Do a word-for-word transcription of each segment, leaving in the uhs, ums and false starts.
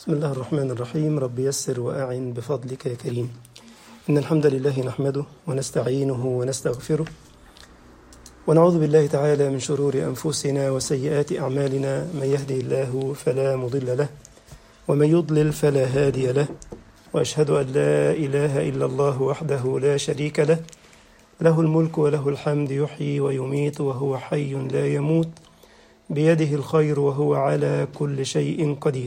بسم الله الرحمن الرحيم. رب يسر وأعن بفضلك يا كريم. إن الحمد لله نحمده ونستعينه ونستغفره ونعوذ بالله تعالى من شرور أنفسنا وسيئات أعمالنا. من يهدي الله فلا مضل له ومن يضلل فلا هادي له، وأشهد أن لا إله إلا الله وحده لا شريك له، له الملك وله الحمد، يحيي ويميت وهو حي لا يموت، بيده الخير وهو على كل شيء قدير.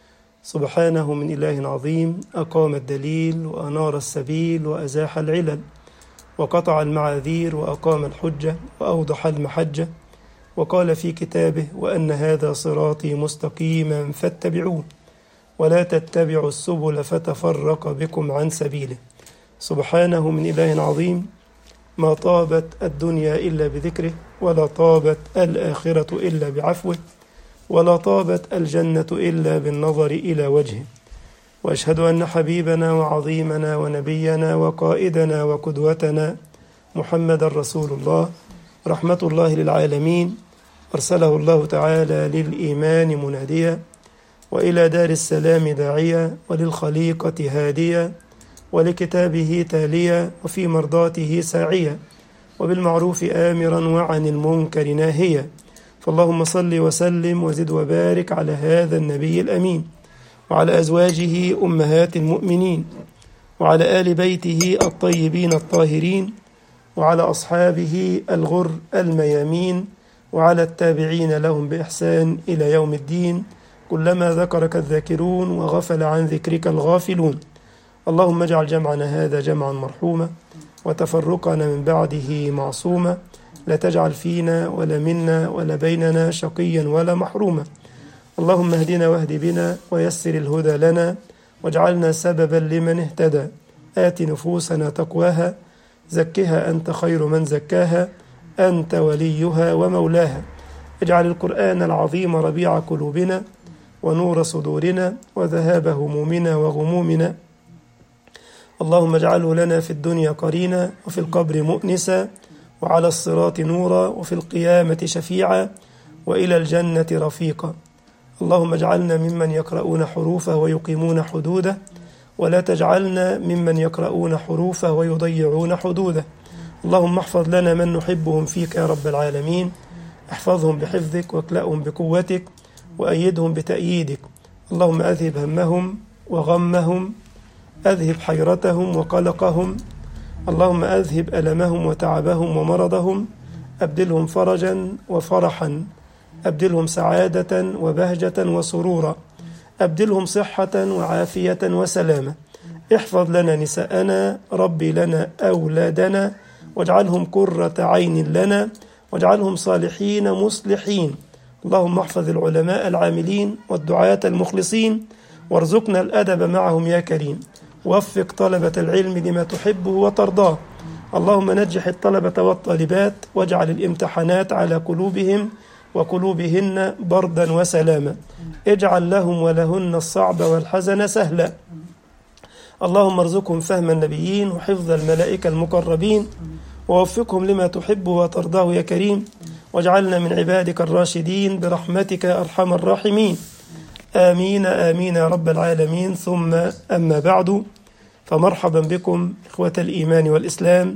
سبحانه من إله عظيم أقام الدليل وأنار السبيل وأزاح العلل وقطع المعاذير وأقام الحجة وأوضح المحجة، وقال في كتابه: وأن هذا صراطي مستقيما فاتبعوه ولا تتبعوا السبل فتفرق بكم عن سبيله. سبحانه من إله عظيم ما طابت الدنيا إلا بذكره، ولا طابت الآخرة إلا بعفوه، ولا طابت الجنة إلا بالنظر إلى وجهه. وأشهد أن حبيبنا وعظيمنا ونبينا وقائدنا وقدوتنا محمد رسول الله، رحمة الله للعالمين، أرسله الله تعالى للإيمان مناديا وإلى دار السلام داعيا وللخليقة هاديا ولكتابه تاليا وفي مرضاته ساعيا وبالمعروف آمرا وعن المنكر ناهيا. فاللهم صل وسلم وزد وبارك على هذا النبي الأمين وعلى أزواجه أمهات المؤمنين وعلى آل بيته الطيبين الطاهرين وعلى أصحابه الغر الميامين وعلى التابعين لهم بإحسان إلى يوم الدين، كلما ذكرك الذاكرون وغفل عن ذكرك الغافلون. اللهم اجعل جمعنا هذا جمعا مرحوما وتفرقنا من بعده معصوما، لا تجعل فينا ولا منا ولا بيننا شقيا ولا محروما. اللهم اهدنا واهد بنا ويسر الهدى لنا واجعلنا سببا لمن اهتدى. آت نفوسنا تقواها، زكها أنت خير من زكاها، أنت وليها ومولاها. اجعل القرآن العظيم ربيع قلوبنا ونور صدورنا وذهاب همومنا وغمومنا. اللهم اجعله لنا في الدنيا قرينا وفي القبر مؤنسا وعلى الصراط نورا وفي القيامة شفيعا وإلى الجنة رفيقا. اللهم اجعلنا ممن يقرؤون حروفه ويقيمون حدوده، ولا تجعلنا ممن يقرؤون حروفه ويضيعون حدوده. اللهم احفظ لنا من نحبهم فيك يا رب العالمين، احفظهم بحفظك واكلأهم بقوتك وأيدهم بتأييدك. اللهم أذهب همهم وغمهم، أذهب حيرتهم وقلقهم، اللهم أذهب ألمهم وتعبهم ومرضهم، أبدلهم فرجا وفرحا، أبدلهم سعادة وبهجة وسرورا، أبدلهم صحة وعافية وسلامة. احفظ لنا نساءنا، ربي لنا أولادنا، واجعلهم قرة عين لنا، واجعلهم صالحين مصلحين. اللهم احفظ العلماء العاملين والدعاة المخلصين، وارزقنا الأدب معهم يا كريم. وفق طلبة العلم لما تحبه وترضاه. اللهم نجح الطلبة والطالبات، واجعل الامتحانات على قلوبهم وقلوبهن بردا وسلاما. اجعل لهم ولهن الصعب والحزن سهلا. اللهم ارزقهم فهم النبيين وحفظ الملائكة المقربين، ووفقهم لما تحبه وترضاه يا كريم، واجعلنا من عبادك الراشدين برحمتك يا أرحم الراحمين. آمين آمين يا رب العالمين. ثم أما بعد، فمرحبا بكم إخوة الإيمان والإسلام،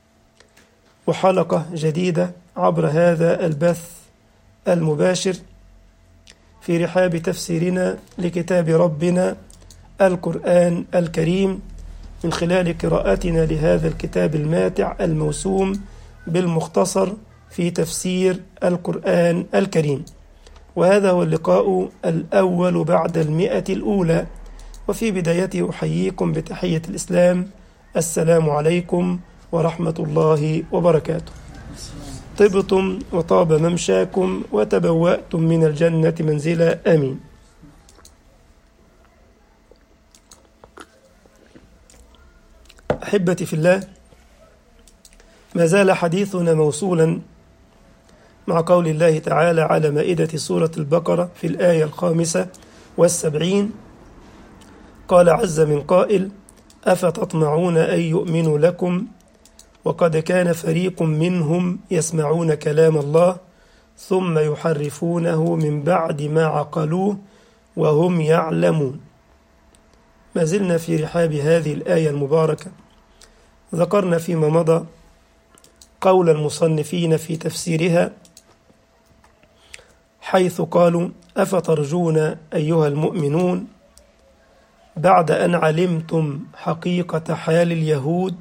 وحلقة جديدة عبر هذا البث المباشر في رحاب تفسيرنا لكتاب ربنا القرآن الكريم، من خلال قراءتنا لهذا الكتاب الماتع الموسوم بالمختصر في تفسير القرآن الكريم. وهذا هو اللقاء الأول بعد المئة الأولى، وفي بدايته أحييكم بتحية الإسلام: السلام عليكم ورحمة الله وبركاته. طبتم وطاب ممشاكم وتبوأتم من الجنة منزلا، آمين. أحبتي في الله، ما زال حديثنا موصولا مع قول الله تعالى على مائدة سورة البقرة في الآية الخامسة والسبعين: قال عز من قائل: أفتطمعون أن يؤمنوا لكم وقد كان فريق منهم يسمعون كلام الله ثم يحرفونه من بعد ما عقلوه وهم يعلمون. ما زلنا في رحاب هذه الآية المباركة. ذكرنا فيما مضى قول المصنفين في تفسيرها حيث قالوا: أفترجون أيها المؤمنون بعد أن علمتم حقيقة حال اليهود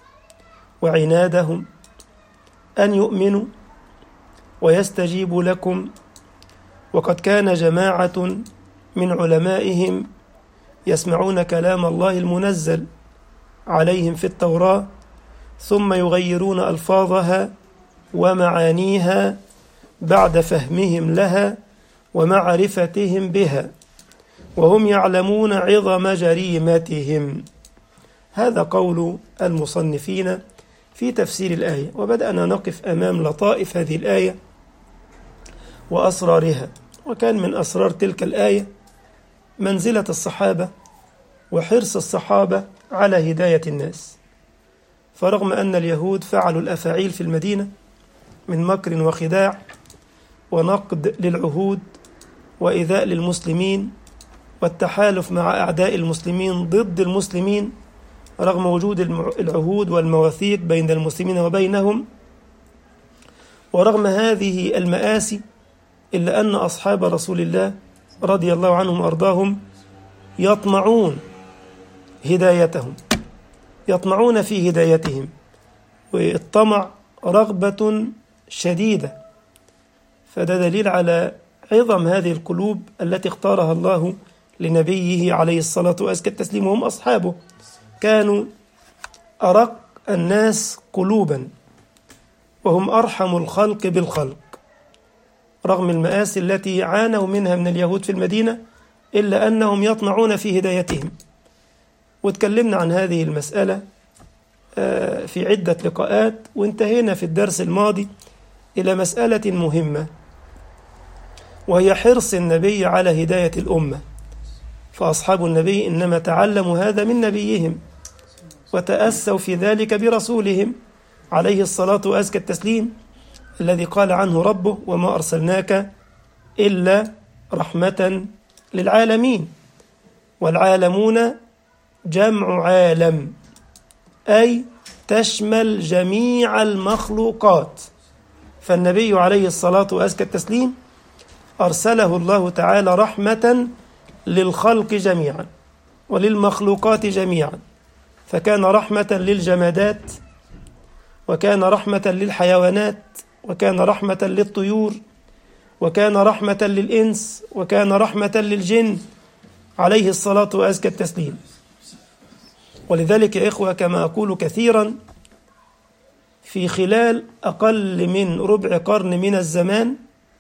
وعنادهم أن يؤمنوا ويستجيبوا لكم، وقد كان جماعة من علمائهم يسمعون كلام الله المنزل عليهم في التوراة ثم يغيرون ألفاظها ومعانيها بعد فهمهم لها ومعرفتهم بها، وهم يعلمون عظم جريمتهم. هذا قول المصنفين في تفسير الآية. وبدأنا نقف أمام لطائف هذه الآية وأسرارها. وكان من أسرار تلك الآية منزلة الصحابة وحرص الصحابة على هداية الناس. فرغم أن اليهود فعلوا الأفاعيل في المدينة من مكر وخداع ونقد للعهود وإيذاء للمسلمين والتحالف مع أعداء المسلمين ضد المسلمين، رغم وجود العهود والمواثيق بين المسلمين وبينهم، ورغم هذه المآسي إلا أن أصحاب رسول الله رضي الله عنهم وأرضاهم يطمعون هدايتهم، يطمعون في هدايتهم، والطمع رغبة شديدة. فده دليل على عظم هذه القلوب التي اختارها الله لنبيه عليه الصلاة وأزكى التسليم. وهم أصحابه كانوا أرق الناس قلوبا، وهم أرحم الخلق بالخلق، رغم المآسي التي عانوا منها من اليهود في المدينة، إلا أنهم يطمعون في هدايتهم. وتكلمنا عن هذه المسألة في عدة لقاءات، وانتهينا في الدرس الماضي إلى مسألة مهمة، وهي حرص النبي على هداية الأمة. فأصحاب النبي إنما تعلموا هذا من نبيهم وتأسوا في ذلك برسولهم عليه الصلاة وأزكى التسليم، الذي قال عنه ربه: وما أرسلناك إلا رحمة للعالمين. والعالمون جمع عالم، أي تشمل جميع المخلوقات. فالنبي عليه الصلاة وأزكى التسليم أرسله الله تعالى رحمة للخلق جميعا وللمخلوقات جميعا، فكان رحمة للجمادات، وكان رحمة للحيوانات، وكان رحمة للطيور، وكان رحمة للإنس، وكان رحمة للجن عليه الصلاة وأزكى التسليم. ولذلك يا إخوة كما أقول كثيرا، في خلال أقل من ربع قرن من الزمان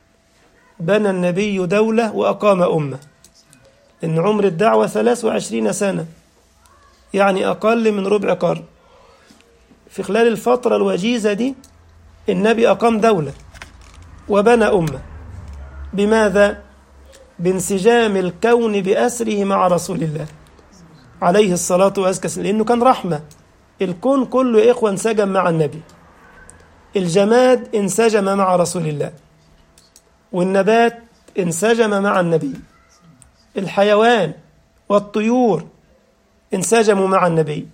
بنى النبي دولة وأقام أمة. إن عمر الدعوة ثلاث وعشرين سنة، يعني أقل من ربع قرن. في خلال الفترة الوجيزة دي النبي أقام دولة وبنى أمة. بماذا؟ بانسجام الكون بأسره مع رسول الله عليه الصلاة والسلام، لأنه كان رحمة. الكون كله يا إخوة انسجم مع النبي، الجماد انسجم مع رسول الله، والنبات انسجم مع النبي، الحيوان والطيور انسجموا مع النبي،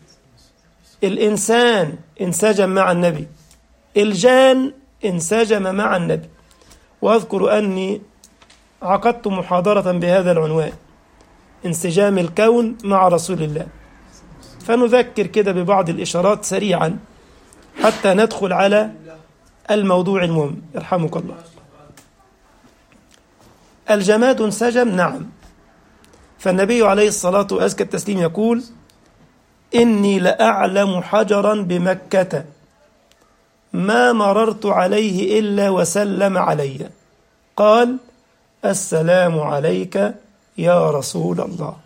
الإنسان انسجم مع النبي، الجان انسجم مع النبي. وأذكر أني عقدت محاضرة بهذا العنوان: انسجام الكون مع رسول الله. فنذكر كده ببعض الإشارات سريعا حتى ندخل على الموضوع المهم. يرحمك الله. الجماد انسجم، نعم. فالنبي عليه الصلاة وأزكى التسليم يقول: إني لأعلم حجرا بمكة ما مررت عليه إلا وسلم علي، قال: السلام عليك يا رسول الله.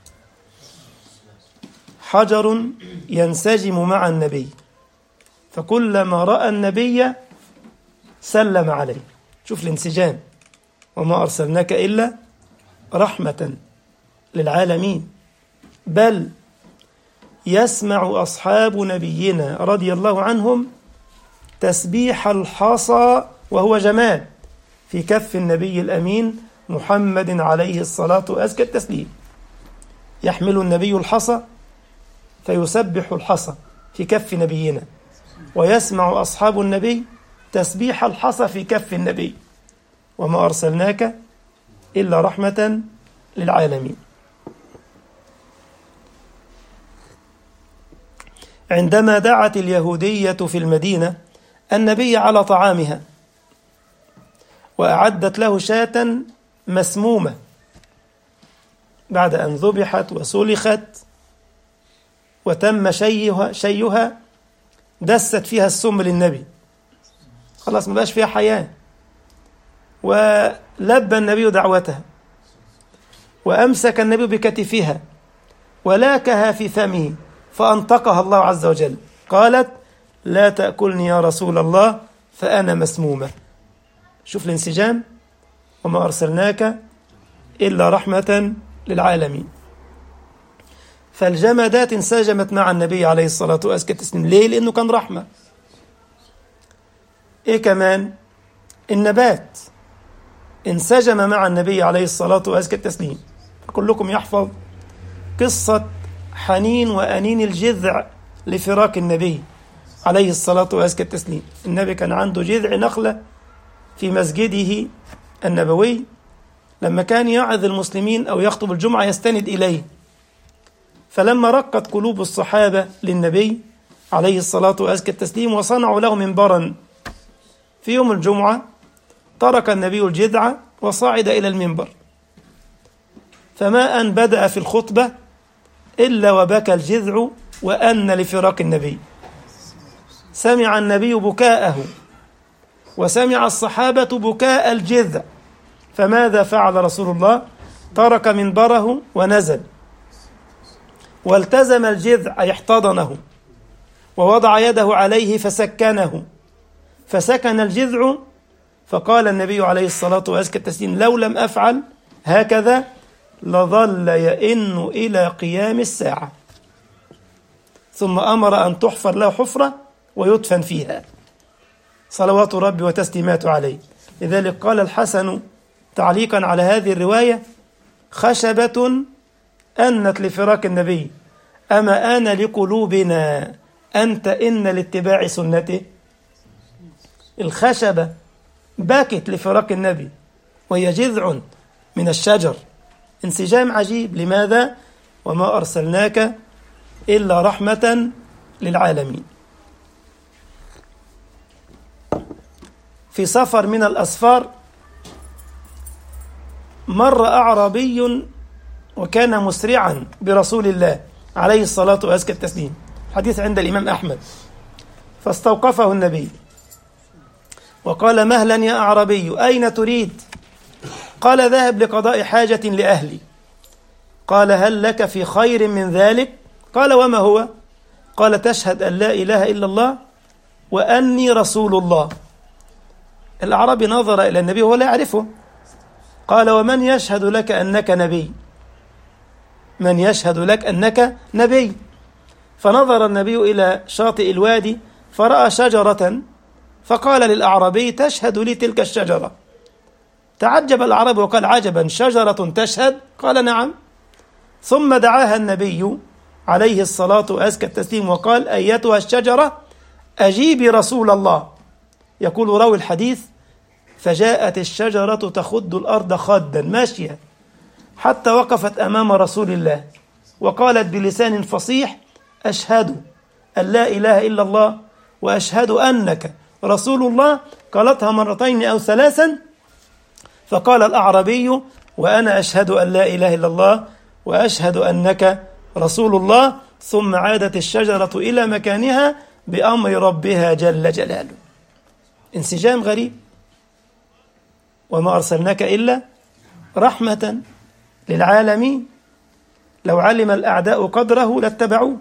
حجر ينسجم مع النبي، فكلما رأى النبي سلم عليه. شوف الانسجام. وما أرسلناك إلا رحمة للعالمين. بل يسمع أصحاب نبينا رضي الله عنهم تسبيح الحصى وهو جماد في كف النبي الأمين محمد عليه الصلاة وأزكى التسليم. يحمل النبي الحصى فيسبح الحصى في كف نبينا، ويسمع أصحاب النبي تسبيح الحصى في كف النبي، وما أرسلناك إلا رحمة للعالمين. عندما دعت اليهودية في المدينة النبي على طعامها وأعدت له شاة مسمومة بعد أن ذبحت وسلخت وتم شيها, شيها دست فيها السم للنبي، خلاص ما بقاش فيها حياة، ولبى النبي دعوتها وأمسك النبي بكتفها ولاكها في فمه فأنطقها الله عز وجل، قالت لا تأكلني يا رسول الله فأنا مسمومة. شوف الانسجام، وما أرسلناك إلا رحمة للعالمين. فالجمادات انسجمت مع النبي عليه الصلاة والسلام. ليه؟ لأنه كان رحمة. إيه كمان؟ النبات انسجم مع النبي عليه الصلاة والسلام. كلكم يحفظ قصة حنين وأنين الجذع لفراق النبي عليه الصلاة والسلام. النبي كان عنده جذع نخلة في مسجده النبوي، لما كان يعظ المسلمين أو يخطب الجمعة يستند إليه، فلما رقت قلوب الصحابة للنبي عليه الصلاة والسلام وصنعوا له منبرا في يوم الجمعة، ترك النبي الجذع وصعد إلى المنبر، فما أن بدأ في الخطبة إلا وبكى الجذع وأن لفراق النبي. سمع النبي بكاءه وسمع الصحابة بكاء الجذع، فماذا فعل رسول الله؟ ترك منبره ونزل والتزم الجذع أي احتضنه ووضع يده عليه فسكنه، فسكن الجذع، فقال النبي عليه الصلاة والسلام لو لم أفعل هكذا لظل يئن إلى قيام الساعة، ثم أمر أن تحفر له حفرة ويدفن فيها صلوات ربي وتسليماته عليه. لذلك قال الحسن تعليقا على هذه الرواية خشبة أنت لفراق النبي أما آن لقلوبنا أنت إن لاتباع سنته. الخشبة باكت لفراق النبي وهي جذع من الشجر، انسجام عجيب. لماذا؟ وما أرسلناك إلا رحمة للعالمين. في سفر من الأسفار مر أعرابي وكان مسرعا برسول الله عليه الصلاة والسلام، حديث عند الإمام أحمد، فاستوقفه النبي وقال مهلا يا أعرابي أين تريد؟ قال ذهب لقضاء حاجة لأهلي. قال هل لك في خير من ذلك؟ قال وما هو؟ قال تشهد أن لا إله إلا الله وأني رسول الله. الأعرابي نظر إلى النبي وهو لا يعرفه، قال ومن يشهد لك أنك نبي؟ من يشهد لك أنك نبي؟ فنظر النبي إلى شاطئ الوادي فرأى شجرة، فقال للأعرابي تشهد لي تلك الشجرة؟ تعجب الأعرابي وقال عجبا، شجرة تشهد؟ قال نعم. ثم دعاها النبي عليه الصلاة والسلام وقال أيتها الشجرة أجيبي رسول الله. يقول راوي الحديث فجاءت الشجرة تخد الأرض خدا ماشية حتى وقفت أمام رسول الله وقالت بلسان فصيح أشهد أن لا إله إلا الله وأشهد أنك رسول الله. قالتها مرتين أو ثلاثا، فقال الأعرابي وأنا أشهد أن لا إله إلا الله وأشهد أنك رسول الله. ثم عادت الشجرة إلى مكانها بأمر ربها جل جلاله. انسجام غريب. وما أرسلناك إلا رحمة للعالمين. لو علم الأعداء قدره لاتبعوه،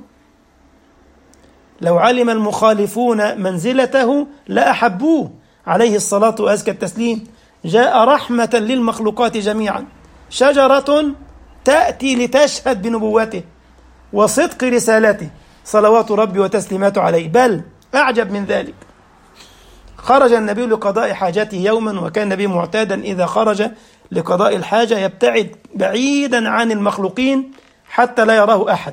لو علم المخالفون منزلته لأحبوه عليه الصلاة وأزكى التسليم. جاء رحمة للمخلوقات جميعا، شجرة تأتي لتشهد بنبوته وصدق رسالته صلوات ربي وتسليماته عليه. بل أعجب من ذلك، خرج النبي لقضاء حاجته يوما، وكان النبي معتادا إذا خرج لقضاء الحاجة يبتعد بعيدا عن المخلوقين حتى لا يراه أحد،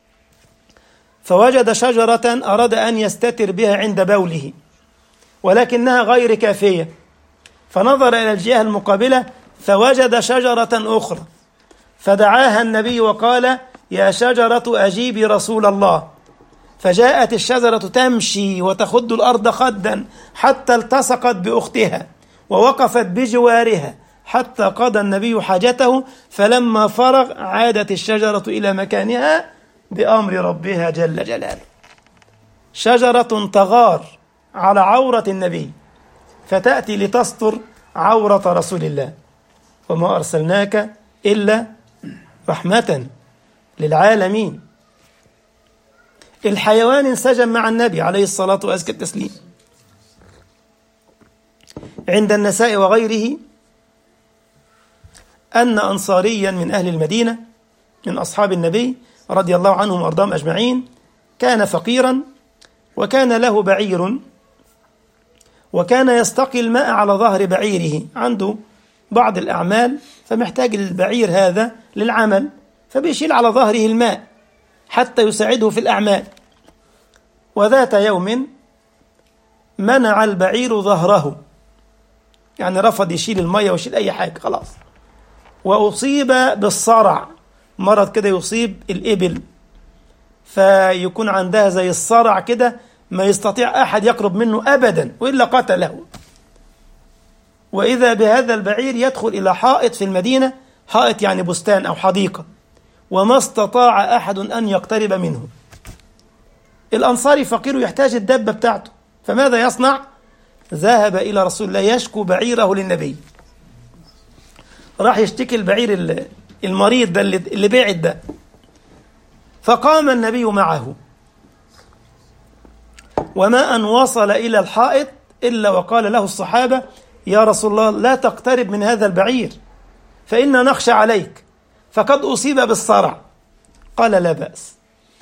فوجد شجرة أراد أن يستتر بها عند بوله ولكنها غير كافية، فنظر إلى الجهة المقابلة فوجد شجرة أخرى، فدعاها النبي وقال: يا شجرة أجيبي رسول الله. فجاءت الشجرة تمشي وتخد الأرض خدا حتى التصقت بأختها ووقفت بجوارها حتى قضى النبي حاجته، فلما فرغ عادت الشجرة إلى مكانها بأمر ربها جل جلاله. شجرة تغار على عورة النبي فتأتي لتستر عورة رسول الله، وما أرسلناك إلا رحمة للعالمين. الحيوان انسجم مع النبي عليه الصلاة وأزكى التسليم. عند النساء وغيره أن أنصاريا من أهل المدينة من أصحاب النبي رضي الله عنهم وأرضاهم أجمعين كان فقيرا وكان له بعير، وكان يستقي الماء على ظهر بعيره، عنده بعض الأعمال فمحتاج البعير هذا للعمل، فبيشيل على ظهره الماء حتى يساعده في الأعمال. وذات يوم منع البعير ظهره، يعني رفض يشيل المية ويشيل أي حاجة خلاص، وأصيب بالصرع، مرض كده يصيب الإبل فيكون عندها زي الصرع كده ما يستطيع أحد يقرب منه أبدا وإلا قتله. وإذا بهذا البعير يدخل إلى حائط في المدينة، حائط يعني بستان أو حديقة، وما استطاع أحد أن يقترب منه. الأنصاري فقير يحتاج الدابة بتاعته، فماذا يصنع؟ ذهب إلى رسول الله يشكو بعيره للنبي، راح يشتكي البعير المريض ده اللي بعد ده، فقام النبي معه، وما أن وصل إلى الحائط إلا وقال له الصحابة: يا رسول الله لا تقترب من هذا البعير فإنا نخشى عليك فقد أصيب بالصرع. قال: لا بأس.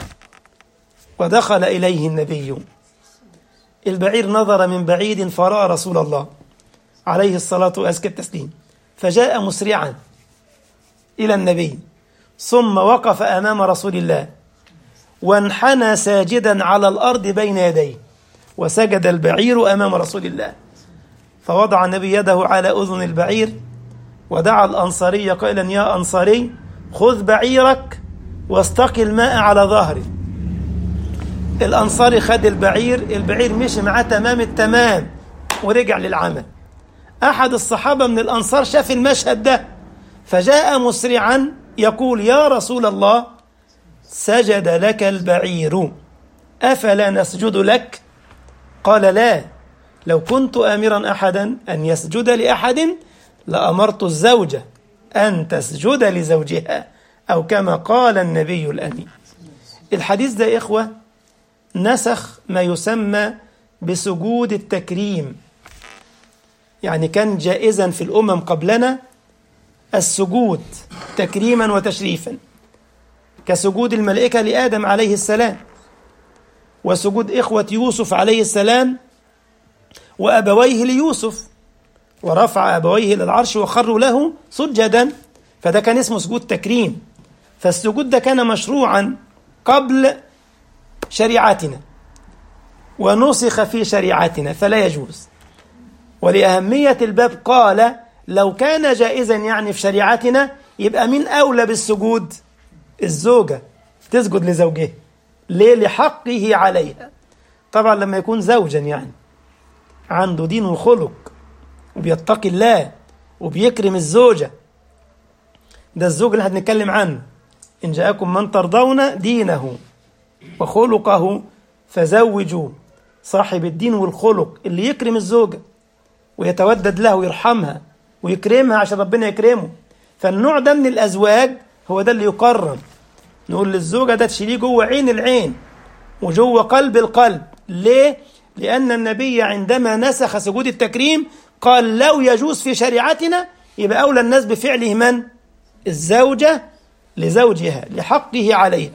ودخل إليه النبي، البعير نظر من بعيد فرأى رسول الله عليه الصلاة وأزكى التسليم، فجاء مسرعا إلى النبي، ثم وقف أمام رسول الله وانحنى ساجدا على الأرض بين يديه، وسجد البعير أمام رسول الله، فوضع النبي يده على أذن البعير ودعا الأنصاري قائلا: يا أنصاري خذ بعيرك واستقي الماء على ظهره. الأنصاري خد البعير، البعير مشي معاه تمام التمام ورجع للعمل. أحد الصحابة من الأنصار شاف المشهد ده فجاء مسرعا يقول: يا رسول الله سجد لك البعير أفلا نسجد لك؟ قال: لا، لو كنت آمرا أحدا أن يسجد لأحد لأمرت الزوجة أن تسجد لزوجها، أو كما قال النبي الأمين. الحديث ده يا إخوة نسخ ما يسمى بسجود التكريم، يعني كان جائزا في الأمم قبلنا السجود تكريما وتشريفا، كسجود الملائكة لآدم عليه السلام، وسجود إخوة يوسف عليه السلام وأبويه ليوسف، ورفع أبويه للعرش وخروا له سجدا، فده كان اسمه سجود تكريم. فالسجود ده كان مشروعا قبل شريعتنا ونسخ في شريعتنا فلا يجوز. ولأهمية الباب قال: لو كان جائزا يعني في شريعتنا يبقى من أولى بالسجود؟ الزوجة تسجد لزوجها، ليه؟ لحقه عليها. طبعا لما يكون زوجا يعني عنده دين وخلق وبيتقي الله وبيكرم الزوجة، ده الزوج اللي هنتكلم عنه: إن جاءكم من ترضون دينه وخلقه فزوجوا. صاحب الدين والخلق اللي يكرم الزوجة ويتودد له ويرحمها ويكرمها عشان ربنا يكرمه، فالنوع ده من الأزواج هو ده اللي يقرم. نقول للزوجة ده تشيليه جوه عين العين وجوه قلب القلب. ليه؟ لأن النبي عندما نسخ سجود التكريم قال: لو يجوز في شريعتنا يبقى أولى الناس بفعله من؟ الزوجة لزوجها لحقه عليها.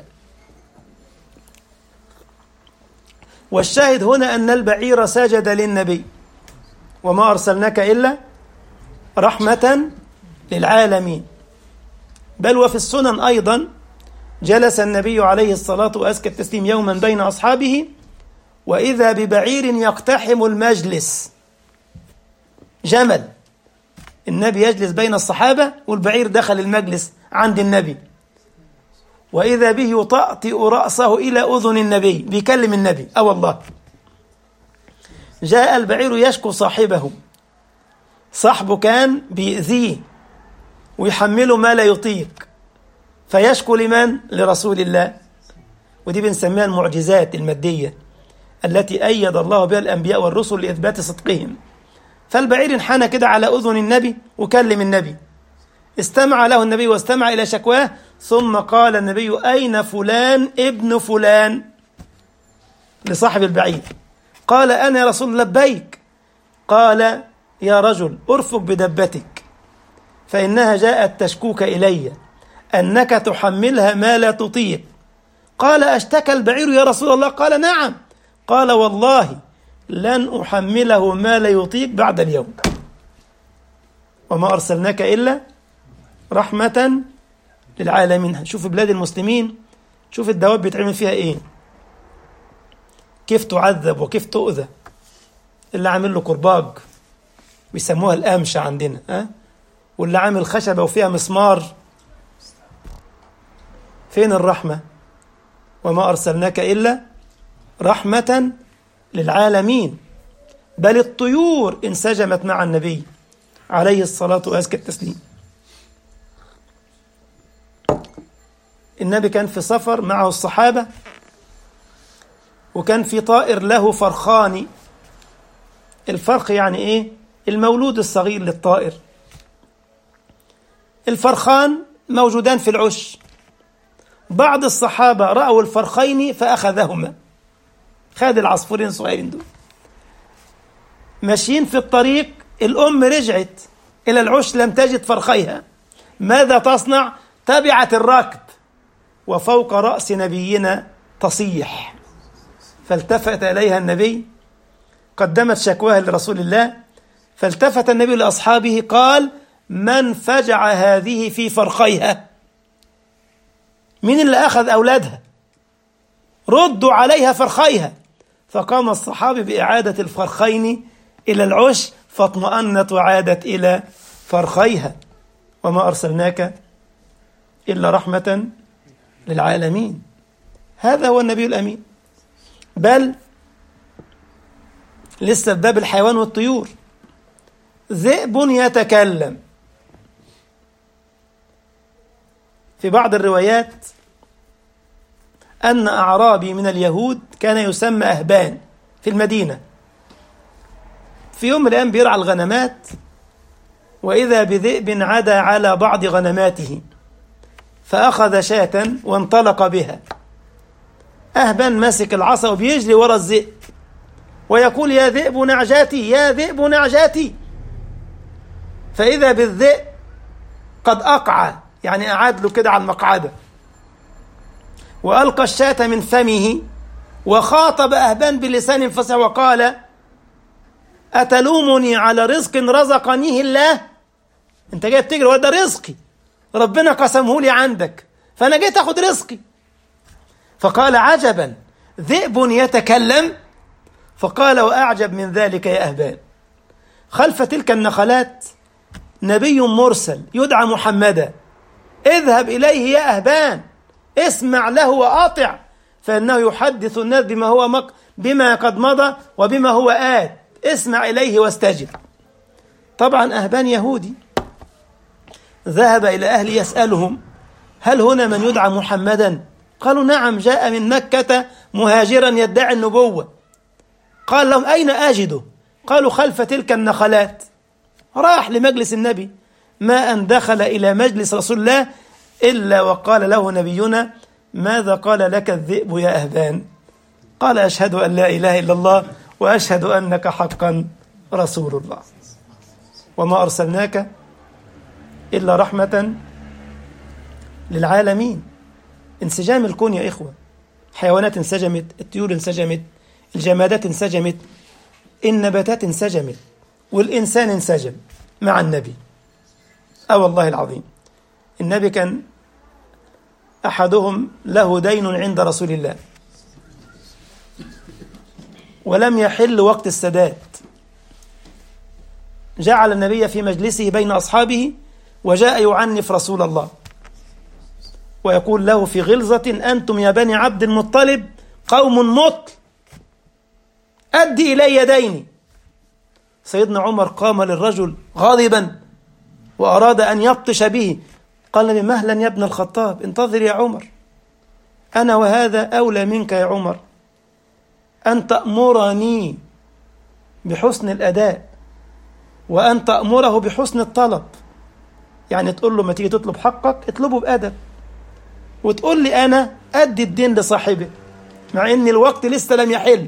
والشاهد هنا أن البعير سجد للنبي، وما أرسلناك إلا رحمة للعالمين. بل وفي السنن أيضا جلس النبي عليه الصلاة وأزكى التسليم يوما بين أصحابه وإذا ببعير يقتحم المجلس. جمل، النبي يجلس بين الصحابة والبعير دخل المجلس عند النبي، وإذا به يطأطئ رأسه إلى أذن النبي، بيكلم النبي. أه والله. جاء البعير يشكو صاحبه، صاحبه كان بيأذيه ويحمله ما لا يطيق، فيشكو لمن؟ لرسول الله. ودي بنسميها المعجزات المادية التي أيد الله بها الأنبياء والرسل لإثبات صدقهم. فالبعير انحنى كده على أذن النبي وكلم النبي، استمع له النبي واستمع إلى شكواه، ثم قال النبي: أين فلان ابن فلان؟ لصاحب البعير. قال: أنا يا رسول الله. لبيك. قال: يا رجل ارفق بدبتك فإنها جاءت تشكوك إلي أنك تحملها ما لا تطيق. قال: أشتكى البعير يا رسول الله؟ قال: نعم. قال: والله لن أحمله ما لا يطيق بعد اليوم، وما أرسلناك إلا رحمة للعالمين. شوف بلاد المسلمين، شوف الدواب بيتعمل فيها إيه، كيف تعذب وكيف تؤذى. اللي عامل له كرباج بيسموها الأمشة عندنا، أه؟ واللي عامل خشبة وفيها مسمار. فين الرحمة؟ وما أرسلناك إلا رحمة للعالمين. بل الطيور انسجمت مع النبي عليه الصلاة وأزكى التسليم. النبي كان في سفر معه الصحابة، وكان في طائر له فرخان. الفرخ يعني إيه؟ المولود الصغير للطائر. الفرخان موجودان في العش. بعض الصحابة رأوا الفرخين فأخذهما، خد العصفورين الصغيرين دول. ماشيين في الطريق، الأم رجعت إلى العش لم تجد فرخيها، ماذا تصنع؟ تبعت الركب، وفوق رأس نبينا تصيح. فالتفت إليها النبي، قدمت شكواها لرسول الله، فالتفت النبي لأصحابه قال: من فجع هذه في فرخيها؟ مين اللي أخذ أولادها؟ ردوا عليها فرخيها. فقام الصحابي بإعادة الفرخين إلى العش، فاطمأنت وعادت إلى فرخيها. وما أرسلناك إلا رحمة للعالمين. هذا هو النبي الأمين. بل لسه في باب الحيوان والطيور، ذئب يتكلم. في بعض الروايات أن أعرابي من اليهود كان يسمى أهبان في المدينة، في يوم من الأيام بيرعى الغنمات، وإذا بذئب عدا على بعض غنماته فأخذ شاة وانطلق بها. أهبان ماسك العصا وبيجري وراء الذئب ويقول: يا ذئب نعجاتي، يا ذئب نعجاتي. فإذا بالذئب قد أقع، يعني أعاد له كده على المقعدة، وألقى الشاة من فمه، وخاطب أهبان بلسان فصيح وقال: أتلومني على رزق رزقنيه الله؟ أنت جاي بتجري، وده رزقي ربنا قسمه لي عندك، فأنا جيت أخذ رزقي. فقال: عجبا، ذئب يتكلم؟ فقال: وأعجب من ذلك يا أهبان، خلف تلك النخلات نبي مرسل يدعى محمدا، اذهب إليه يا أهبان، اسمع له وأطع، فإنه يحدث الناس بما هو مق... بما قد مضى وبما هو آت، اسمع إليه واستجب. طبعا أهبان يهودي، ذهب إلى أهل يسألهم: هل هنا من يدعى محمدا؟ قالوا: نعم، جاء من مكة مهاجرا يدعي النبوة. قال لهم: أين أجده؟ قالوا: خلف تلك النخلات. راح لمجلس النبي، ما أن دخل إلى مجلس رسول الله إلا وقال له نبينا: ماذا قال لك الذئب يا أهبان؟ قال: أشهد أن لا إله إلا الله وأشهد أنك حقا رسول الله، وما أرسلناك إلا رحمة للعالمين. انسجام الكون يا إخوة، حيوانات انسجمت، الطيور انسجمت، الجمادات انسجمت، النباتات انسجمت، والإنسان انسجم مع النبي. أه والله العظيم. النبي كان أحدهم له دين عند رسول الله ولم يحل وقت السداد، جعل النبي في مجلسه بين أصحابه وجاء يعنف رسول الله ويقول له في غلظة: أنتم يا بني عبد المطلب قوم مطل، أدي إلي ديني. سيدنا عمر قام للرجل غاضبا وأراد أن يبطش به، قال النبي: مهلا يا ابن الخطاب، انتظر يا عمر، أنا وهذا أولى منك يا عمر أن تأمرني بحسن الأداء وأن تأمره بحسن الطلب. يعني تقول له ما تيجي تطلب حقك اطلبه بأدب، وتقول لي أنا أدي الدين لصاحبه مع أن الوقت لسه لم يحل.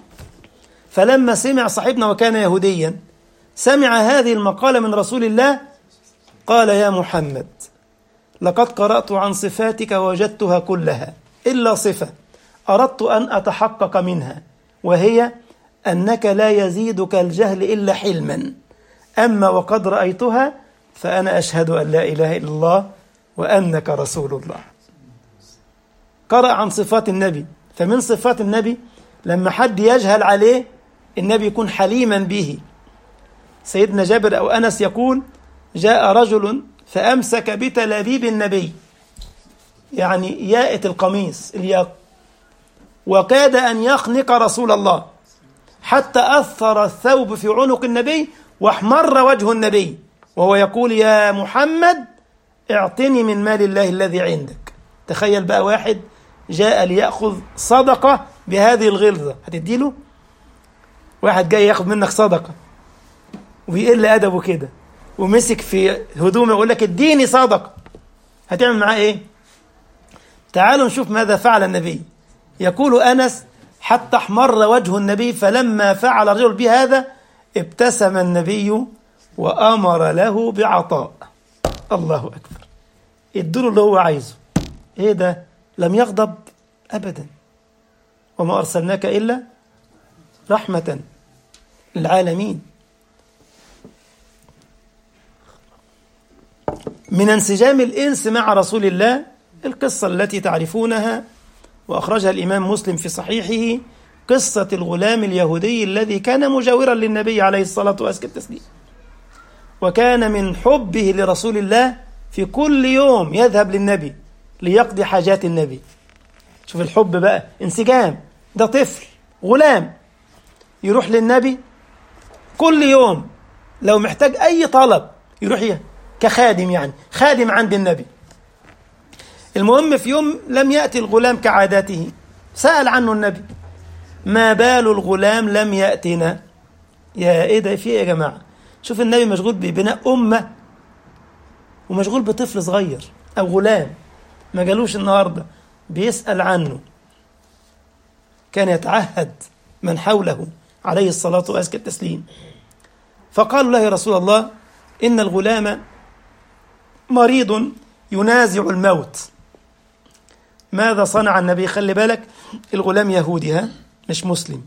فلما سمع صاحبنا وكان يهوديا سمع هذه المقالة من رسول الله قال: يا محمد، لقد قرأت عن صفاتك ووجدتها كلها إلا صفة أردت أن أتحقق منها، وهي أنك لا يزيدك الجهل إلا حلما، أما وقد رأيتها فأنا أشهد أن لا إله إلا الله وأنك رسول الله. قرأ عن صفات النبي، فمن صفات النبي لما حد يجهل عليه النبي يكون حليما به. سيدنا جابر أو أنس يقول: جاء رجل فأمسك بتلابيب النبي، يعني ياءة القميص الياق، وكاد أن يخنق رسول الله حتى أثر الثوب في عنق النبي واحمر وجه النبي وهو يقول: يا محمد اعطني من مال الله الذي عندك. تخيل بقى واحد جاء ليأخذ صدقة بهذه الغلظة، هتديله؟ واحد جاي ياخذ منك صدقة ويقل أدبه كده ومسك في هدومه يقول لك اديني صدقة، هتعمل معاه ايه؟ تعالوا نشوف ماذا فعل النبي. يقول أنس: حتى احمر وجه النبي، فلما فعل الرجل بهذا ابتسم النبي وأمر له بعطاء. الله أكبر، ادوا له اللي هو عايزه. ايه ده؟ لم يغضب أبدا، وما أرسلناك إلا رحمة للعالمين. من انسجام الإنس مع رسول الله القصة التي تعرفونها وأخرجها الإمام مسلم في صحيحه، قصة الغلام اليهودي الذي كان مجاورا للنبي عليه الصلاة والسلام، وكان من حبه لرسول الله في كل يوم يذهب للنبي ليقضي حاجات النبي. شوف الحب بقى، انسجام. ده طفل غلام يروح للنبي كل يوم، لو محتاج أي طلب يروح كخادم، يعني خادم عند النبي. المهم في يوم لم يأتي الغلام كعادته، سأل عنه النبي: ما بال الغلام لم يأتنا؟ يا إيه ده، في إيه يا جماعة؟ شوف النبي مشغول ببناء أمة ومشغول بطفل صغير أو غلام ما جالوش النهاردة، بيسأل عنه. كان يتعهد من حوله عليه الصلاة وأزكى التسليم. فقالوا له: يا رسول الله، إن الغلام مريض ينازع الموت. ماذا صنع النبي؟ خلي بالك، الغلام يهودي، ها مش مسلم،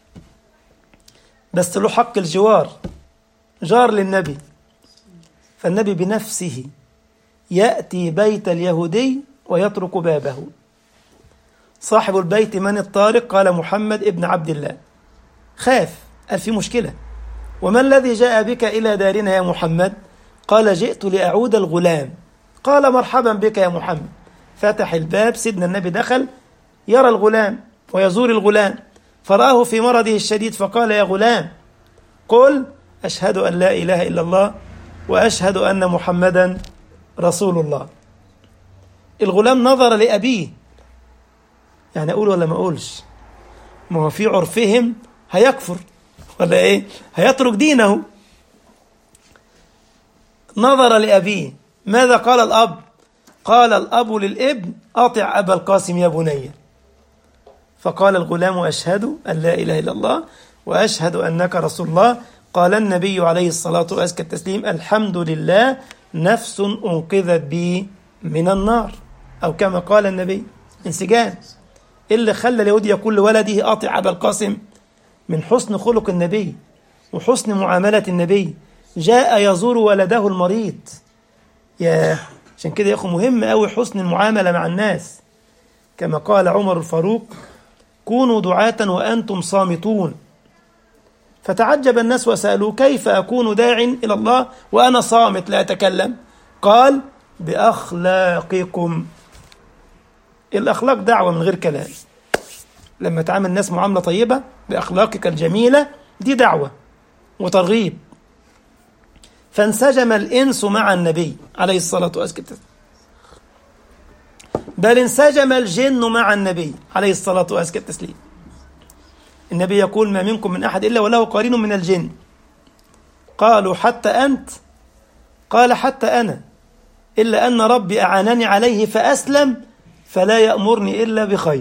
بس له حق الجوار، جار للنبي. فالنبي بنفسه يأتي بيت اليهودي ويطرق بابه. صاحب البيت من الطارق؟ قال: محمد ابن عبد الله. خاف، قال: في مشكلة. وما الذي جاء بك إلى دارنا يا محمد؟ قال: جئت لأعود الغلام. قال: مرحبا بك يا محمد. فتح الباب، سيدنا النبي دخل يرى الغلام ويزور الغلام، فرآه في مرضه الشديد، فقال: يا غلام، قل أشهد أن لا إله إلا الله وأشهد أن محمدا رسول الله. الغلام نظر لأبيه، يعني أقول ولا ما أقولش؟ ما هو في عرفهم هيكفر ولا إيه؟ هيترك دينه. نظر لأبيه. ماذا قال الأب؟ قال الأب للابن: أطع أبا القاسم يا بني. فقال الغلام: أشهد أن لا إله إلا الله وأشهد أنك رسول الله. قال النبي عليه الصلاة وأزكى التسليم: الحمد لله، نفس أنقذت بي من النار، أو كما قال النبي. انسجام. اللي خلى اليهود يقول لولده: أطع أبا القاسم، من حسن خلق النبي وحسن معاملة النبي. جاء يزور ولده المريض. يا عشان كده يا أخو مهم أوي حسن المعاملة مع الناس، كما قال عمر الفاروق: كونوا دعاة وأنتم صامتون. فتعجب الناس وسألوا: كيف أكون داع إلى الله وأنا صامت لا أتكلم؟ قال: بأخلاقكم. الأخلاق دعوة من غير كلام. لما تعامل الناس معاملة طيبة بأخلاقك الجميلة، دي دعوة وترغيب. فانسجم الإنس مع النبي عليه الصلاة والسلام، بل انسجم الجن مع النبي عليه الصلاة والسلام. النبي يقول: ما منكم من أحد إلا وله قرين من الجن. قالوا: حتى أنت؟ قال: حتى أنا، إلا أن ربي أعانني عليه فأسلم، فلا يأمرني إلا بخير.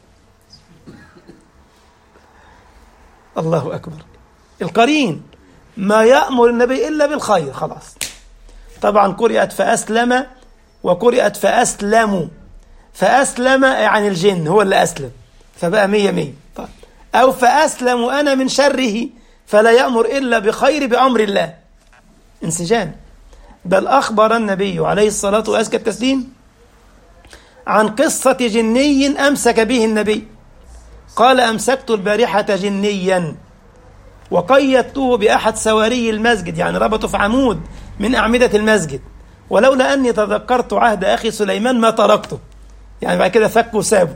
الله أكبر. القرين ما يأمر النبي إلا بالخير، خلاص. طبعا قرئت فأسلم وقرئت فأسلموا. فأسلم يعني الجن هو اللي أسلم، فبقى مية مية. طيب. أو فأسلم أنا من شره، فلا يأمر إلا بخير بأمر الله. انسجام. بل أخبر النبي عليه الصلاة وأزكى التسليم عن قصة جني أمسك به النبي. قال: أمسكت البارحة جنيا وقيدته بأحد سواري المسجد، يعني ربطه في عمود من أعمدة المسجد، ولولا أني تذكرت عهد أخي سليمان ما تركته. يعني بعد كده فك وسابه.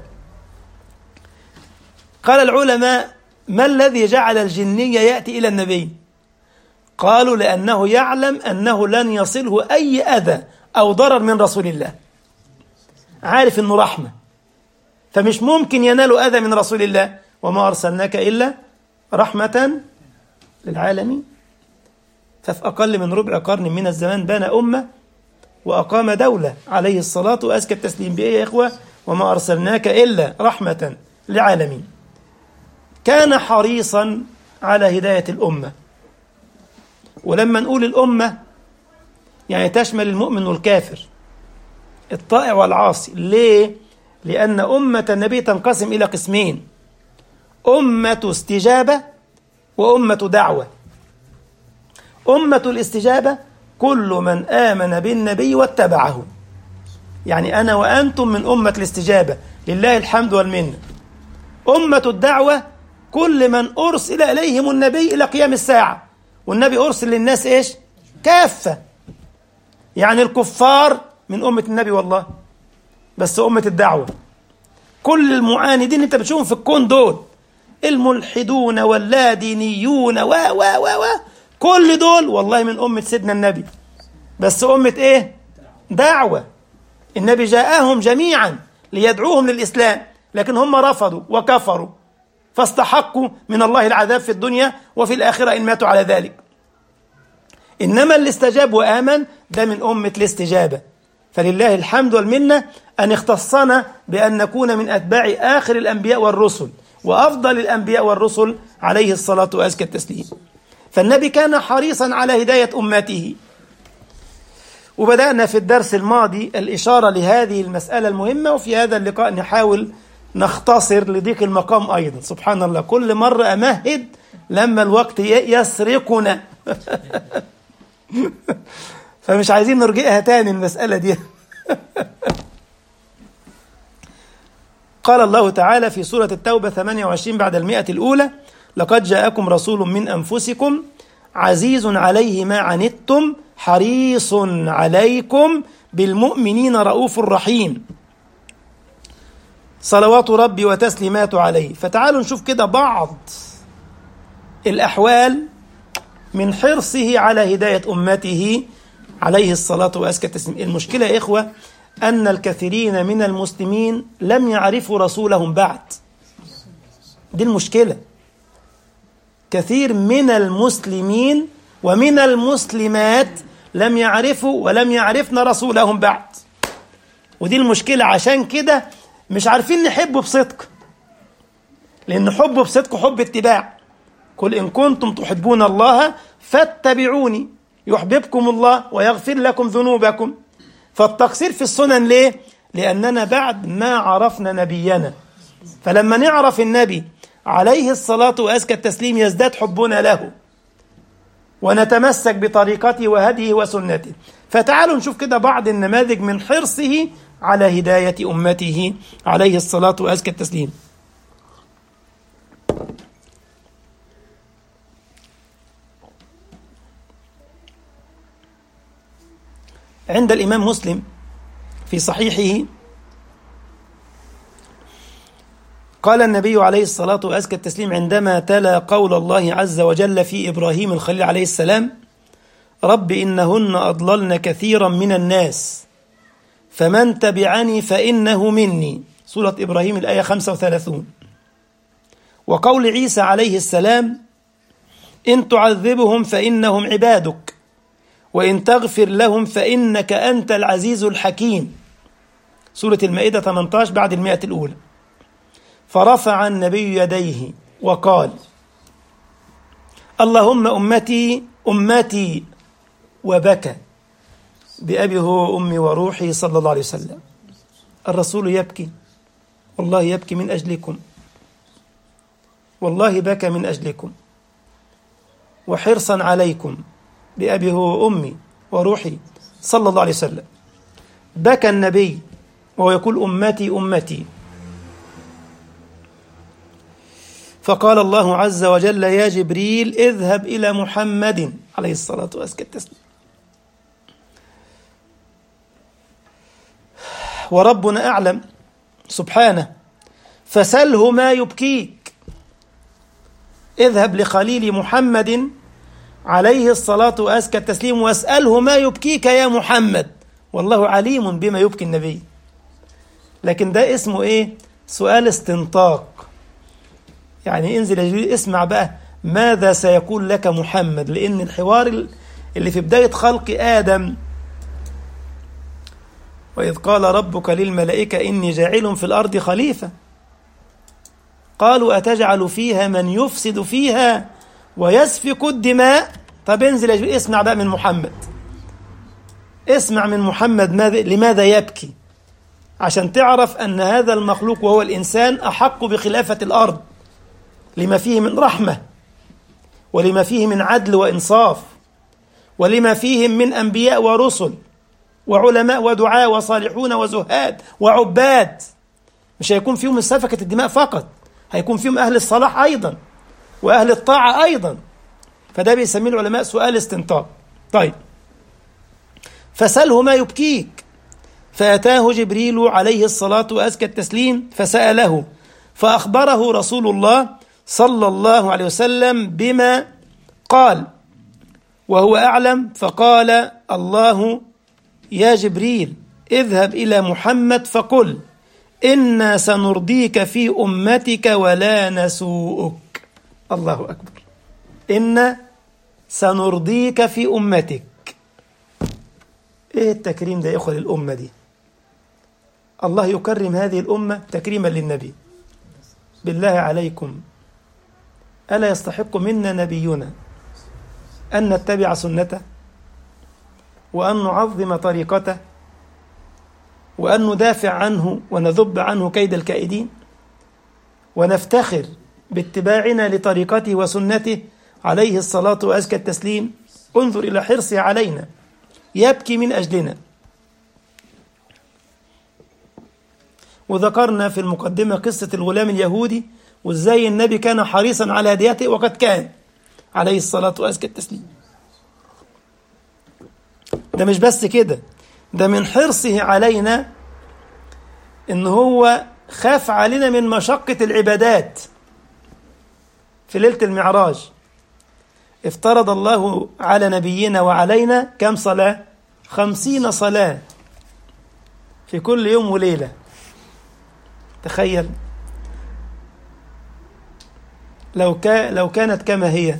قال العلماء: ما الذي جعل الجني يأتي إلى النبي؟ قالوا: لأنه يعلم أنه لن يصله أي أذى أو ضرر من رسول الله، عارف أنه رحمة، فمش ممكن ينال أذى من رسول الله. وما أرسلناك إلا رحمة للعالمين. ففي أقل من ربع قرن من الزمان بنى أمة وأقام دولة عليه الصلاة وأزكى التسليم. بإيه يا إخوة؟ وما أرسلناك إلا رحمة للعالمين. كان حريصا على هداية الأمة. ولما نقول الأمة يعني تشمل المؤمن والكافر، الطائع والعاصي. ليه؟ لأن أمة النبي تنقسم إلى قسمين: أمة استجابة وأمة دعوة. أمة الاستجابة كل من آمن بالنبي واتبعه، يعني أنا وأنتم من أمة الاستجابة، لله الحمد والمنة. أمة الدعوة كل من أرسل إليهم النبي إلى قيام الساعة، والنبي أرسل للناس إيش؟ كافة. يعني الكفار من أمة النبي والله، بس أمة الدعوة. كل المعاندين أنت بتشوفهم في الكون دول، الملحدون واللادينيون و و و و كل دول والله من أمة سيدنا النبي، بس أمة إيه؟ دعوة. النبي جاءهم جميعا ليدعوهم للإسلام، لكن هم رفضوا وكفروا، فاستحقوا من الله العذاب في الدنيا وفي الآخرة إن ماتوا على ذلك. إنما اللي استجاب وآمن ده من أمة الاستجابة. فلله الحمد والمنة أن اختصنا بأن نكون من أتباع آخر الأنبياء والرسل وأفضل الأنبياء والرسل عليه الصلاة وأزكى التسليم. فالنبي كان حريصا على هداية أمته. وبدأنا في الدرس الماضي الإشارة لهذه المسألة المهمة، وفي هذا اللقاء نحاول نختصر لضيق المقام أيضا. سبحان الله، كل مرة أمهد لما الوقت يسرقنا فمش عايزين نرجئها تاني المسألة دي قال الله تعالى في سورة التوبة ثمانية وعشرين بعد المئة الأولى: لقد جاءكم رسول من أنفسكم عزيز عليه ما عنتم حريص عليكم بالمؤمنين رؤوف رحيم، صلوات ربي وتسليمات عليه. فتعالوا نشوف كده بعض الأحوال من حرصه على هداية أمته عليه الصلاة وأزكى التسليم. المشكلة يا إخوة أن الكثيرين من المسلمين لم يعرفوا رسولهم بعد. دي المشكلة. كثير من المسلمين ومن المسلمات لم يعرفوا ولم يعرفن رسولهم بعد، ودي المشكلة. عشان كده مش عارفين نحبه بصدق، لأن حبه بصدق حب اتباع. قل إن كنتم تحبون الله فاتبعوني يحببكم الله ويغفر لكم ذنوبكم. فالتقصير في السنن ليه؟ لأننا بعد ما عرفنا نبينا، فلما نعرف النبي عليه الصلاة وأزكى التسليم يزداد حبنا له ونتمسك بطريقته وهديه وسنته. فتعالوا نشوف كده بعض النماذج من حرصه على هداية أمته عليه الصلاة وأزكى التسليم. عند الإمام مسلم في صحيحه قال النبي عليه الصلاة وأزكى التسليم عندما تلا قول الله عز وجل في إبراهيم الخليل عليه السلام: رب إنهن أضللن كثيرا من الناس فمن تبعني فإنه مني، سورة إبراهيم الآية خمسة وثلاثون. وقول عيسى عليه السلام: إن تعذبهم فإنهم عبادك وإن تغفر لهم فإنك أنت العزيز الحكيم، سورة المائدة ثمانية عشر بعد المائة الأولى. فرفع النبي يديه وقال: اللهم أمتي أمتي، وبكى بأبي هو أمي وروحي صلى الله عليه وسلم. الرسول يبكي، والله يبكي من أجلكم، والله بكى من أجلكم، وحرصا عليكم بأبي هو أمي وروحي صلى الله عليه وسلم. بكى النبي وهو يقول أمتي أمتي. فقال الله عز وجل: يا جبريل اذهب إلى محمد عليه الصلاة والسلام. وربنا أعلم سبحانه، فسله ما يبكيك. اذهب لخليل محمد عليه الصلاة وأزكى التسليم واسأله ما يبكيك يا محمد، والله عليم بما يبكي النبي. لكن ده اسمه إيه؟ سؤال استنطاق، يعني انزل يا جبريل اسمع بقى ماذا سيقول لك محمد، لأن الحوار اللي في بداية خلق آدم: وإذ قال ربك للملائكة إني جاعل في الأرض خليفة قالوا أتجعل فيها من يفسد فيها ويسفك الدماء. طب انزل يا جبريل اسمع بقى من محمد، اسمع من محمد ماذا لماذا يبكي، عشان تعرف أن هذا المخلوق وهو الإنسان أحق بخلافة الأرض، لما فيه من رحمة، ولما فيه من عدل وإنصاف، ولما فيهم من أنبياء ورسل وعلماء ودعاء وصالحون وزهاد وعباد. مش هيكون فيهم سفكة الدماء فقط، هيكون فيهم أهل الصلاح أيضا وأهل الطاعة أيضا. فده بيسميه العلماء سؤال استنطاق. طيب، فسله ما يبكيك. فأتاه جبريل عليه الصلاة وأزكى التسليم فسأله، فأخبره رسول الله صلى الله عليه وسلم بما قال وهو أعلم. فقال الله: يا جبريل اذهب إلى محمد فقل إنا سنرضيك في أمتك ولا نسوءك. الله أكبر. إنا سنرضيك في أمتك. إيه التكريم ده يا إخوة للأمة دي؟ الله يكرم هذه الأمة تكريما للنبي. بالله عليكم، ألا يستحق منا نبينا أن نتبع سنته، وأن نعظم طريقته، وأن ندافع عنه ونذب عنه كيد الكائدين، ونفتخر باتباعنا لطريقته وسنته عليه الصلاة وأزكى التسليم؟ انظر إلى حرصه علينا، يبكي من أجلنا. وذكرنا في المقدمة قصة الغلام اليهودي، وإزاي النبي كان حريصا على هديته، وقد كان عليه الصلاة وأزكى التسليم. ده مش بس كده، ده من حرصه علينا إن هو خاف علينا من مشقة العبادات. في ليلة المعراج افترض الله على نبينا وعلينا كم صلاة؟ خمسين صلاة في كل يوم وليلة. تخيل لو كا لو كانت كما هي،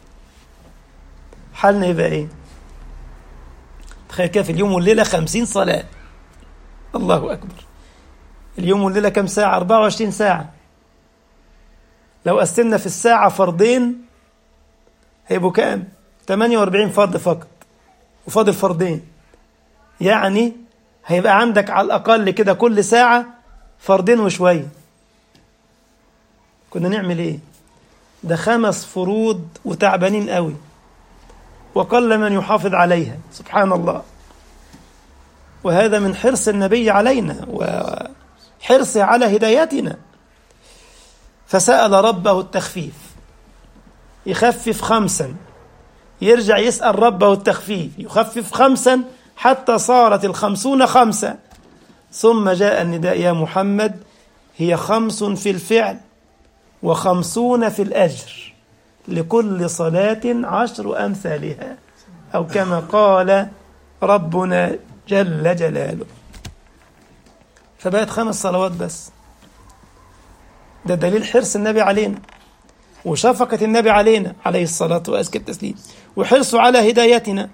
حالنا يبقى ايه؟ تخيل كده في اليوم والليلة خمسين صلاة. الله أكبر. اليوم والليلة كم ساعة؟ أربعة وعشرين ساعة. لو قسمنا في الساعة فرضين هيبقوا كام؟ ثمانية وأربعين فرض فقط، وفاضل فرضين، يعني هيبقى عندك على الأقل كده كل ساعة فرضين وشوية. كنا نعمل ايه؟ ده خمس فروض وتعبانين قوي، وقل من يحافظ عليها. سبحان الله. وهذا من حرص النبي علينا وحرصه على هدايتنا. فسأل ربه التخفيف، يخفف خمسا، يرجع يسأل ربه التخفيف، يخفف خمسا حتى صارت الخمسون خمسة. ثم جاء النداء: يا محمد هي خمس في الفعل وخمسون في الأجر، لكل صلاة عشر أمثالها، أو كما قال ربنا جل جلاله. فبقت خمس صلوات بس. ده دليل حرص النبي علينا وشفقة النبي علينا عليه الصلاة وأزكى التسليم، وحرصه على هدايتنا.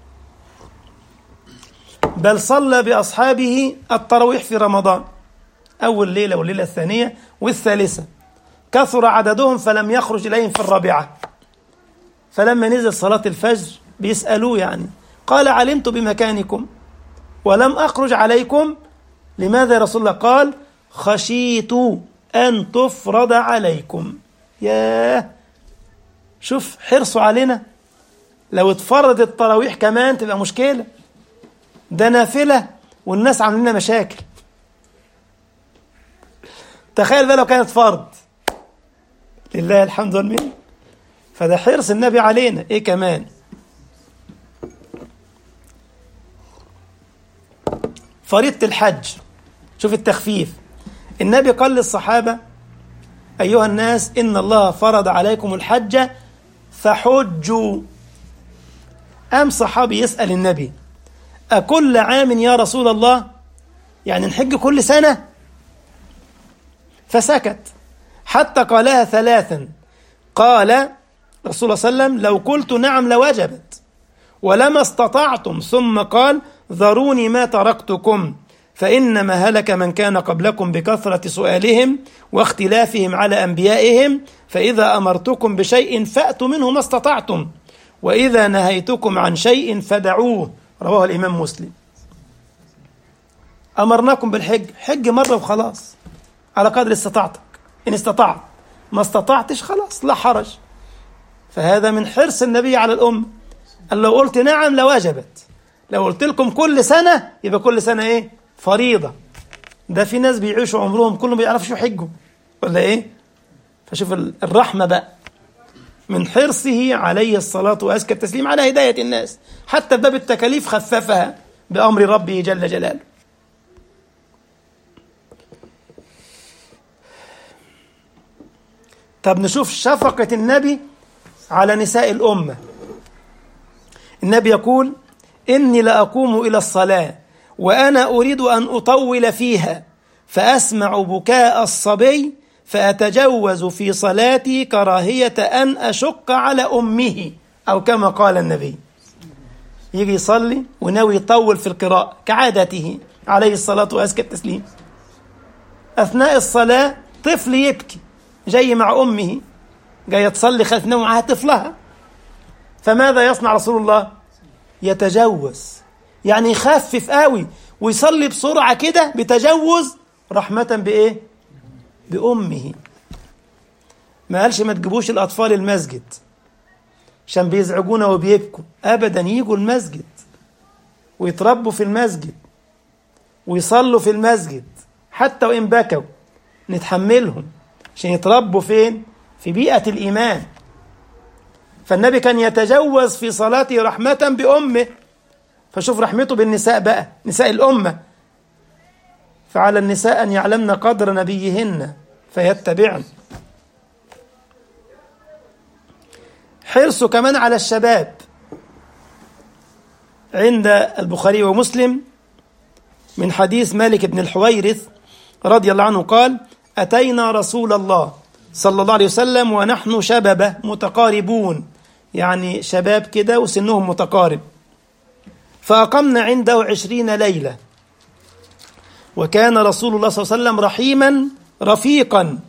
بل صلى بأصحابه التراويح في رمضان، أول ليلة والليلة الثانية والثالثة، كثر عددهم فلم يخرج إليهم في الرابعة. فلما نزل صلاة الفجر بيسألوه يعني، قال: علمت بمكانكم ولم أخرج عليكم، لماذا يا رسول الله؟ قال: خشيت أن تفرض عليكم. ياه، شوف حرصوا علينا. لو اتفرض التراويح كمان تبقى مشكلة، ده نافلة والناس عاملين مشاكل. تخيل بقى لو كانت فرض. لله الحمد والمنة. فده حرص النبي علينا. ايه كمان؟ فريضة الحج، شوف التخفيف. النبي قال للصحابة: أيها الناس إن الله فرض عليكم الحج فحجوا. قام صحابي يسأل النبي: أكل عام يا رسول الله؟ يعني نحج كل سنة؟ فسكت حتى قالها ثلاثا. قال رسول الله صلى الله عليه وسلم: لو قلت نعم لوجبت ولما استطعتم. ثم قال: ذروني ما تركتكم، فإنما هلك من كان قبلكم بكثرة سؤالهم واختلافهم على أنبيائهم، فإذا أمرتكم بشيء فأتوا منه ما استطعتم، وإذا نهيتكم عن شيء فدعوه. رواه الإمام مسلم. أمرناكم بالحج، حج مرة وخلاص على قدر استطاعتك، إن استطعت، ما استطعتش خلاص لا حرج. فهذا من حرص النبي على الأمة، أن لو قلت نعم لوجبت، لو قلت لكم كل سنة يبقى كل سنة إيه؟ فريضة. ده في ناس بيعيشوا عمرهم كلهم بيعرفوا يحجوا ولا إيه؟ فشوف الرحمة بقى من حرصه عليه الصلاة وأزكى التسليم على هداية الناس، حتى باب التكاليف خففها بأمر ربه جل جلاله. طب نشوف شفقة النبي على نساء الأمة. النبي يقول: إني لأقوم إلى الصلاة وأنا أريد أن أطول فيها، فأسمع بكاء الصبي فأتجوز في صلاتي كراهية أن أشق على أمه، أو كما قال النبي. يجي يصلي وناوي يطول في القراءة كعادته عليه الصلاة وأزكى التسليم، أثناء الصلاة طفل يبكي جاي مع أمه، جاي تصلي خلف نوم معها طفلها، فماذا يصنع رسول الله؟ يتجوز، يعني يخفف قوي ويصلي بسرعة كده بتجوز، رحمة بإيه؟ بأمه. ما قالش ما تجيبوش الأطفال المسجد عشان بيزعجونا وبيبكوا، أبدا، يجوا المسجد ويتربوا في المسجد ويصلوا في المسجد، حتى وإن بكوا نتحملهم عشان يتربوا فين؟ في بيئة الإيمان. فالنبي كان يتجوز في صلاته رحمة بأمه. فشوف رحمته بالنساء بقى، نساء الأمة. فعلى النساء أن يعلمن قدر نبيهن فيتبعن. حرصه كمان على الشباب. عند البخاري ومسلم من حديث مالك بن الحويرث رضي الله عنه قال: أتينا رسول الله صلى الله عليه وسلم ونحن شبابة متقاربون، يعني شباب كده وسنهم متقارب، فأقمنا عنده عشرين ليلة، وكان رسول الله صلى الله عليه وسلم رحيما رفيقا،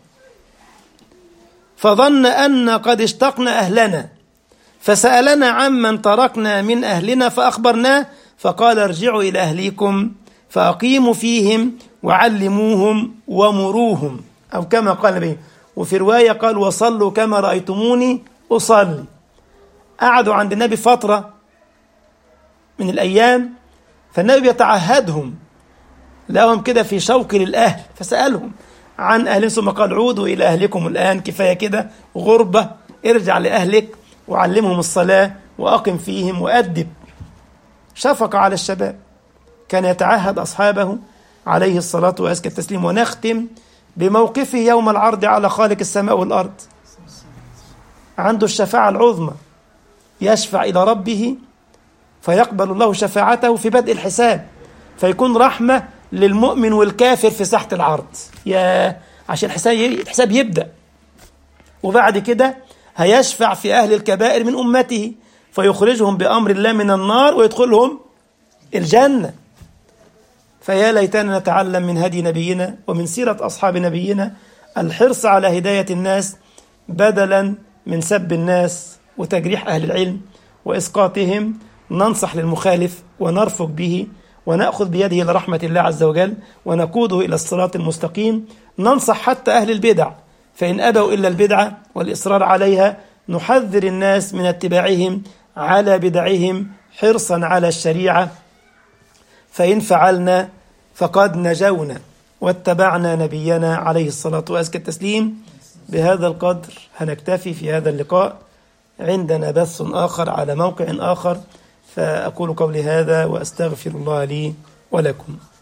فظن أن قد اشتقنا أهلنا، فسألنا عمن تركنا من أهلنا فأخبرناه، فقال: ارجعوا إلى أهليكم فأقيموا فيهم وعلموهم ومروهم، أو كما قال النبي. وفي رواية قال: وصلوا كما رأيتموني أصلي. قعدوا عند النبي فترة من الأيام فالنبي يتعهدهم لهم كده في شوق للأهل، فسألهم عن أهلهم ثم قال عودوا إلى أهلكم الآن، كفاية كده غربة، ارجع لأهلك وعلمهم الصلاة وأقم فيهم وأدب. شفق على الشباب، كان يتعهد أصحابه عليه الصلاة وأزكى التسليم. ونختم بموقفه يوم العرض على خالق السماء والأرض، عنده الشفاعة العظمى، يشفع إلى ربه فيقبل الله شفاعته في بدء الحساب، فيكون رحمة للمؤمن والكافر في ساحة العرض، يا عشان الحساب الحساب يبدأ. وبعد كده هيشفع في أهل الكبائر من أمته فيخرجهم بأمر الله من النار ويدخلهم الجنة. فيا ليتنا نتعلم من هدي نبينا ومن سيرة أصحاب نبينا الحرص على هداية الناس بدلا من سب الناس وتجريح أهل العلم وإسقاطهم. ننصح للمخالف ونرفق به ونأخذ بيده إلى رحمة الله عز وجل ونقوده إلى الصراط المستقيم. ننصح حتى أهل البدع، فإن أبوا إلا البدعة والإصرار عليها نحذر الناس من اتباعهم على بدعهم حرصا على الشريعة، فإن فعلنا فقد نجونا واتبعنا نبينا عليه الصلاة وأزكى التسليم. بهذا القدر هنكتفي في هذا اللقاء، عندنا بث آخر على موقع آخر، فأقول قولي هذا وأستغفر الله لي ولكم.